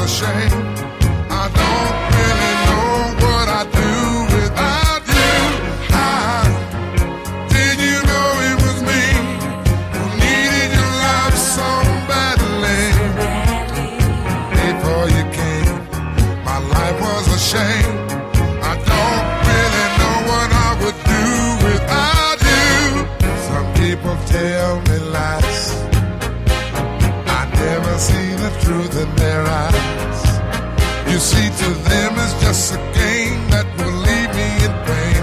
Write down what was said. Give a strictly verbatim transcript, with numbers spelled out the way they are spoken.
shame. I don't really know what I'd do without you. How did you know it was me who needed your love so badly? Before you came, my life was a shame. I don't really know what I would do without you. Some people tell me lies. I never see the truth in their eyes. You see, to them it's just a game that will leave me in pain.